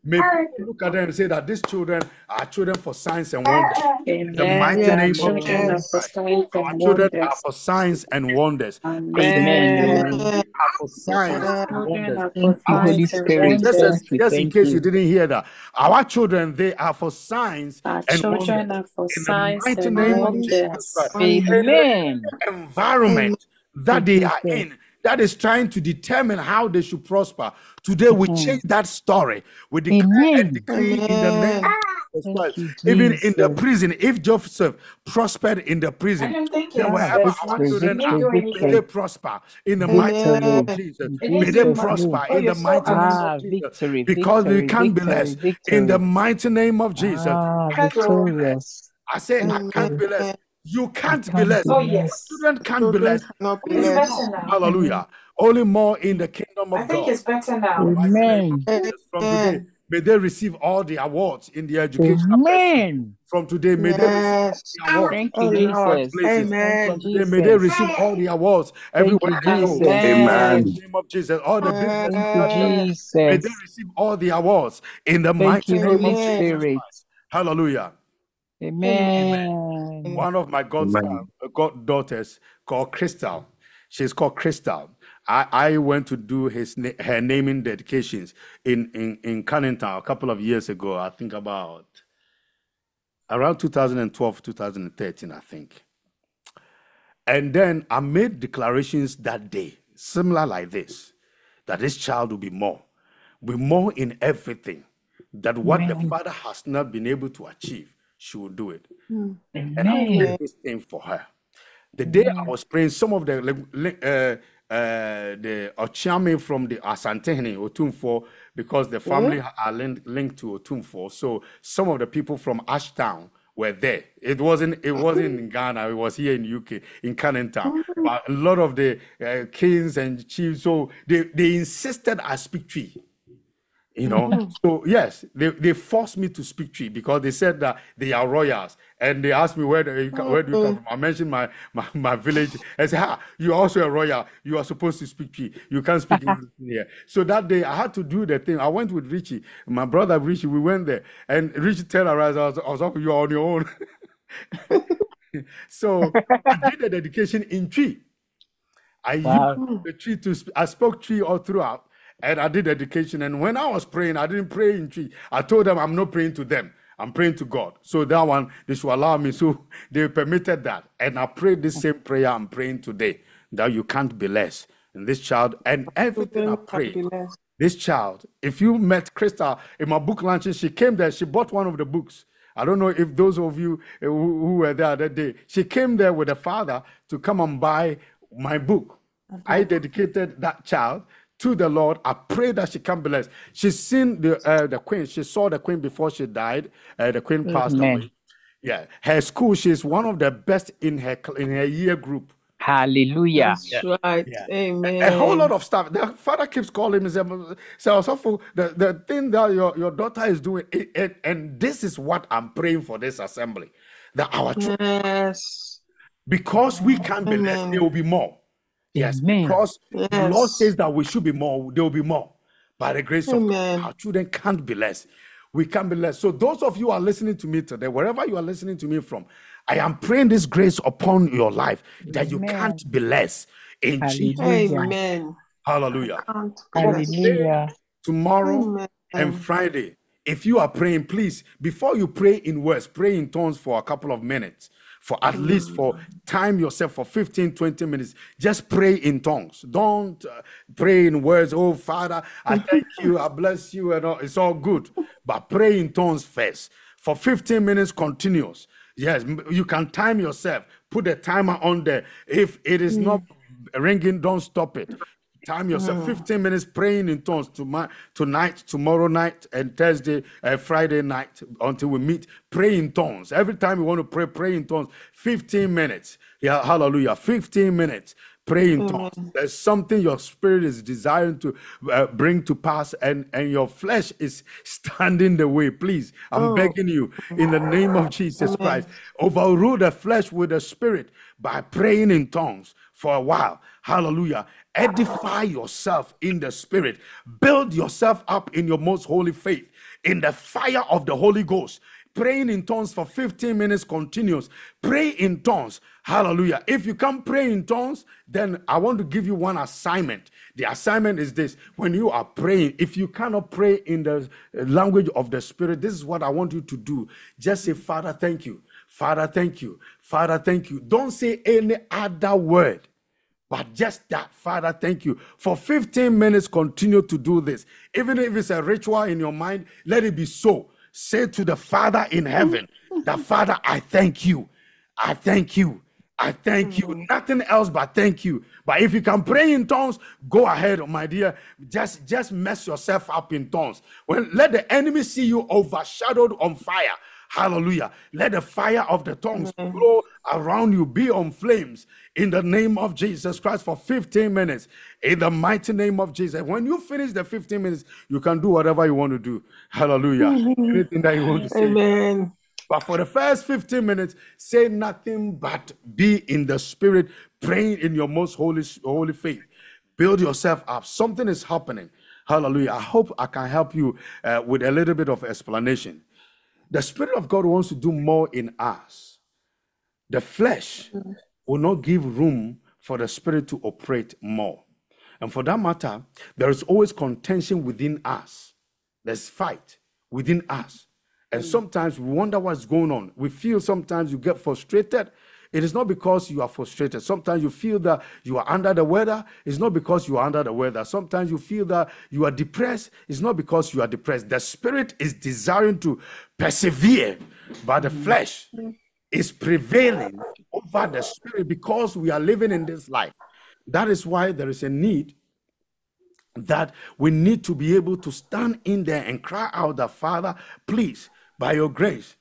May people look at them and say that these children are children for signs and wonders. In the mighty Yes. name of Children are Jesus for Christ. signs Our and children are wonders. for signs and wonders. Amen. Are for signs and Children wonders. are Thank for you, Holy signs and Spirit. wonders. Just in Thank case you you. didn't hear that, our children, they are for signs Our and wonders. children are for In the signs mighty and name of Jesus wonders. Christ. Amen. Environment that they are in that is trying to determine how they should prosper. Today we change that story. We declare and Amen. decree in the name of Jesus Thank Christ. you, Even in the Jesus. prison, if Joseph prospered in the prison, then wherever our Victory, children are, victory, may they victory, prosper in the mighty name of victory. Jesus. In May they Jesus' prosper name. in the mighty name of Jesus. Victory, Because we victory, can't be victory, less in the victory. mighty name of Jesus. Victorious. I say I can't Victory. be less. You I can't be can't less. be less. Children can't be Children less. cannot be Only less. more. Hallelujah. Only more in the kingdom of God. In the mighty name of Amen. Jesus. From today, may they receive all the awards in the educational pursuit. Amen. From today, may they receive all Yes. the awards Thank Oh you, Lord. Jesus. places. Amen. From Thank you, today, may they Jesus. receive all the awards Thank everywhere you, they go. Jesus. In the Amen. name of Jesus, all the business Thank you, that they do, may they Jesus. receive all the awards in the Thank mighty you, name Holy of Jesus Spirit. Christ. Hallelujah. Amen. One of my goddaughters called Crystal. She's called Crystal. I went to do her naming dedications in Cannington a couple of years ago. I think about around 2012, 2013, I think. And then I made declarations that day, similar like this, that this child will be more in everything, that what the Amen. father has not been able to achieve, she will do it. And I Amen. prayed this thing for her. The day I was praying, some of the Ochiame from the Asantehene, Otumfo, because the family are linked to Otumfo. So some of the people from Ashtown were there. It wasn't in Ghana, it was here in UK, in Cannington. But a lot of the kings and chiefs, so they insisted I speak Twi. You know, so yes, they forced me to speak Twi because they said that they are royals, and they asked me where do you come from. I mentioned my village. I said, you are also a royal. You are supposed to speak Twi. You can't speak English here. So that day I had to do the thing. I went with Richie, my brother Richie. We went there, and Richie turned around. I was like, you are on your own. So I did the dedication in Twi. I used the Twi I spoke Twi all throughout. And I did dedication. And when I was praying, I didn't pray in Twi. I told them I'm not praying to them. I'm praying to God. So that one, they should allow me. So they permitted that. And I prayed this same prayer I'm praying today, that you can't be less. And this child, and everything I prayed, this child, if you met Crystal in my book launching, she came there, she bought one of the books. I don't know if those of you who were there that day, she came there with a father to come and buy my book. I dedicated that child to the Lord. I pray that she can be blessed. She's seen the queen. She saw the queen before she died. The queen passed away. Yeah, her school. She's one of the best in her year group. Hallelujah. That's right. Yeah. Amen. A whole lot of stuff. The father keeps calling me, say, also the thing that your daughter is doing, and this is what I'm praying for this assembly, that our children, because we can't be less, there will be more. Yes, because the Lord says that we should be more, there will be more. By the grace of God, our children can't be less. We can't be less. So those of you who are listening to me today, wherever you are listening to me from, I am praying this grace upon your life that you can't be less. In Jesus' name. Amen. Hallelujah. Hallelujah. Tomorrow and Friday, if you are praying, please, before you pray in words, pray in tongues for a couple of minutes. For at least for time yourself for 15, 20 minutes. Just pray in tongues. Don't pray in words. Oh, Father, I thank you. I bless you. And all. It's all good. But pray in tongues first. For 15 minutes continuous. Yes, you can time yourself. Put a timer on there. If it is not ringing, don't stop it. Time yourself 15 minutes praying in tongues tonight, tomorrow night, and Thursday, Friday night until we meet. Pray in tongues. Every time you want to pray, pray in tongues. 15 minutes. Yeah, hallelujah. 15 minutes. Pray in tongues. There's something your spirit is desiring to bring to pass, and your flesh is standing the way. Please, I'm begging you in the name of Jesus Christ, overrule the flesh with the spirit by praying in tongues for a while. Hallelujah. Edify yourself in the spirit. Build yourself up in your most holy faith in the fire of the Holy Ghost. Praying in tongues for 15 minutes continuous. Pray in tongues. Hallelujah. If you can't pray in tongues, then I want to give you one assignment. The assignment is this. When you are praying, if you cannot pray in the language of the Spirit, this is what I want you to do. Just say, Father, thank you. Father, thank you. Father, thank you. Don't say any other word, but just that. Father, thank you. For 15 minutes, continue to do this. Even if it's a ritual in your mind, let it be so. Say to the Father in heaven, that Father, I thank you. I thank you. I thank you. Nothing else but thank you. But if you can pray in tongues, go ahead, my dear. Just mess yourself up in tongues. Let the enemy see you overshadowed on fire. Hallelujah. Let the fire of the tongues blow around you, be on flames in the name of Jesus Christ for 15 minutes. In the mighty name of Jesus. When you finish the 15 minutes, you can do whatever you want to do. Hallelujah. Anything that you want to say. Amen. But for the first 15 minutes, say nothing but be in the Spirit, praying in your most holy faith. Build yourself up. Something is happening. Hallelujah. I hope I can help you with a little bit of explanation. The Spirit of God wants to do more in us. The flesh will not give room for the Spirit to operate more. And for that matter, there is always contention within us. There's fight within us. And sometimes we wonder what's going on. We feel sometimes you get frustrated. It is not because you are frustrated. Sometimes you feel that you are under the weather. It's not because you are under the weather. Sometimes you feel that you are depressed. It's not because you are depressed. The Spirit is desiring to persevere, but the flesh is prevailing over the Spirit because we are living in this life. That is why there is a need that we need to be able to stand in there and cry out that, Father, please, by your grace,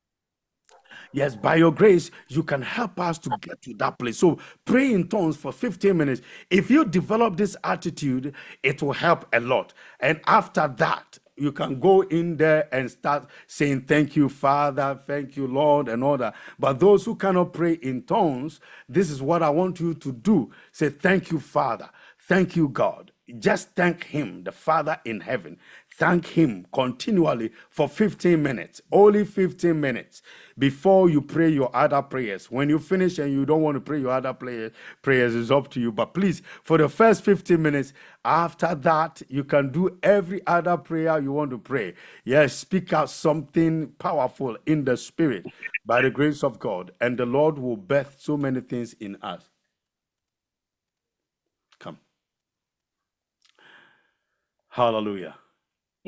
yes, by your grace, you can help us to get to that place. So pray in tongues for 15 minutes. If you develop this attitude, it will help a lot. And after that, you can go in there and start saying, thank you, Father, thank you, Lord, and all that. But those who cannot pray in tongues, this is what I want you to do. Say, thank you, Father. Thank you, God. Just thank him, the Father in heaven. Thank him continually for 15 minutes, only 15 minutes before you pray your other prayers. When you finish and you don't want to pray your other prayers, it's up to you. But please, for the first 15 minutes, after that, you can do every other prayer you want to pray. Yes, speak out something powerful in the Spirit by the grace of God, and the Lord will birth so many things in us. Come. Hallelujah.